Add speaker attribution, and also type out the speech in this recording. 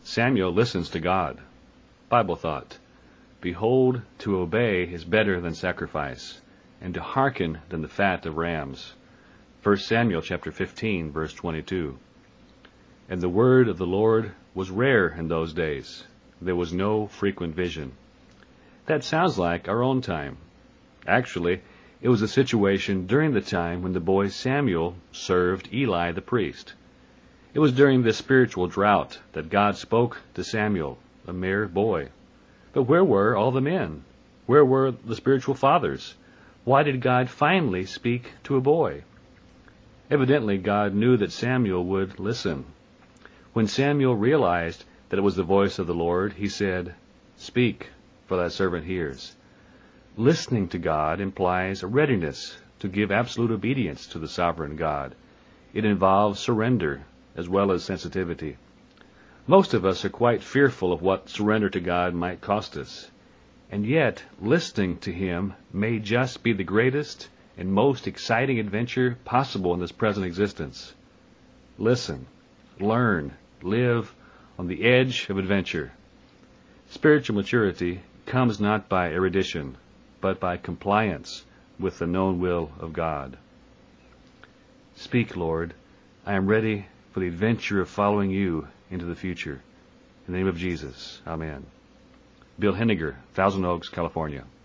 Speaker 1: Samuel listens to God. Bible thought. Behold, to obey is better than sacrifice, and to hearken than the fat of rams. 1 Samuel chapter 15, verse 22. And the word of the Lord was rare in those days. There was no frequent vision. That sounds like our own time. Actually, it was a situation during the time when the boy Samuel served Eli the priest. It was during this spiritual drought that God spoke to Samuel, a mere boy. But where were all the men? Where were the spiritual fathers? Why did God finally speak to a boy? Evidently, God knew that Samuel would listen. When Samuel realized that it was the voice of the Lord, he said, "Speak, for thy servant hears." Listening to God implies a readiness to give absolute obedience to the sovereign God. It involves surrender as well as sensitivity. Most of us are quite fearful of what surrender to God might cost us. And yet, listening to Him may just be the greatest and most exciting adventure possible in this present existence. Listen, learn, live on the edge of adventure. Spiritual maturity comes not by erudition, but by compliance with the known will of God. Speak, Lord. I am ready for the adventure of following you into the future. In the name of Jesus, amen. Bill Henniger, Thousand Oaks, California.